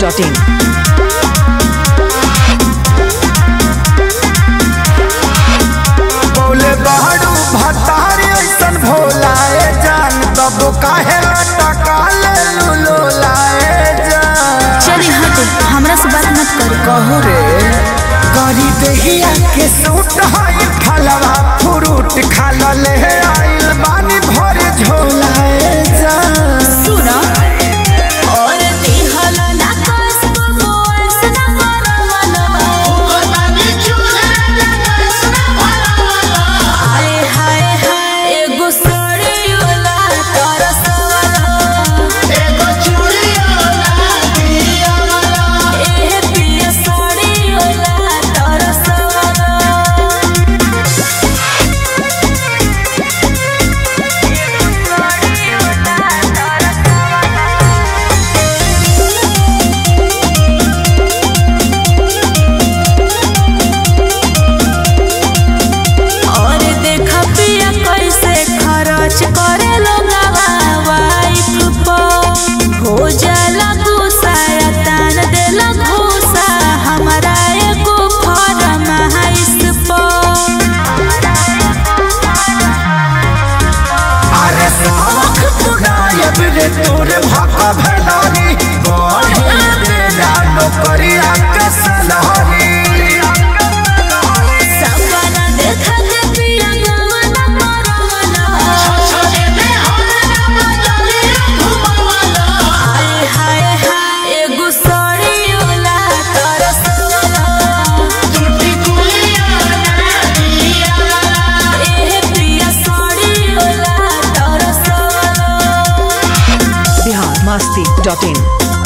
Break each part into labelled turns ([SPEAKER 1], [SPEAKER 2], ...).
[SPEAKER 1] biharmasti.in.
[SPEAKER 2] बोले बहरू भतारी ऐसन भोलाए जान तब काहे टका ले लुलो लाए जान।
[SPEAKER 3] चली हट, हमरा से बात मत करो।
[SPEAKER 2] कहू रे करी देहिया के सूट है फलवा फ्रूट खा ले आइल बानी भरे झोलाए जान।
[SPEAKER 3] सुनो और दिहल ना कसबो ऐसना करवला हाय हाय हाय एगो सड़ियोला तरसवाला एगो चूड़ियोला दियाला ए पिया सड़ियोला तरसवाला और देखा पिया कैसे खर्च करे लोगवा वाइफ पर हो जाला गुस्सा तान देला घूसा हमारा एगो फरमाइश पर।
[SPEAKER 2] अरे सावक पुरायब रे तोरे भाका भलानी गोहे रे जानो करिया के सलानी।
[SPEAKER 3] सपना देखा के पिया गवना मरवला हाय हाय हाय एगो सड़ियोला तरसवाला ए पिया सड़ियोला तरसवाला।
[SPEAKER 1] biharmasti.in.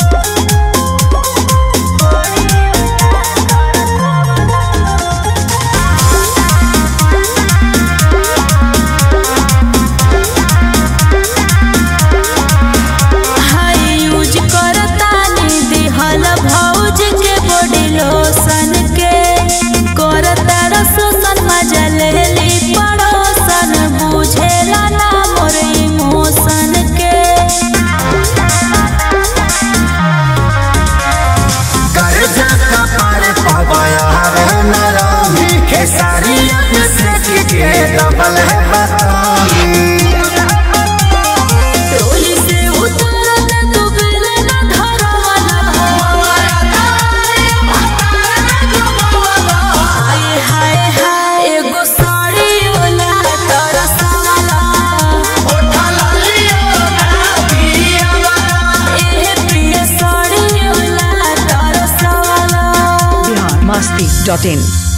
[SPEAKER 3] हाय यूज करतानी दिहल भौज के बॉडी लोशन के करता रसोसन मजा लेली पड़ोसन बुझेला ना मोर इमोशन के।
[SPEAKER 2] कर जा कपार पवाया रे नरामी खेसारी अपने से के डबल है बतामी।
[SPEAKER 3] टोली से उतरत तू बिले ना धरवाला हाय हाय हाय एगो सड़ियोला तरसवाला ए पिया सड़ियोला तरसवाला।
[SPEAKER 1] biharmasti.in.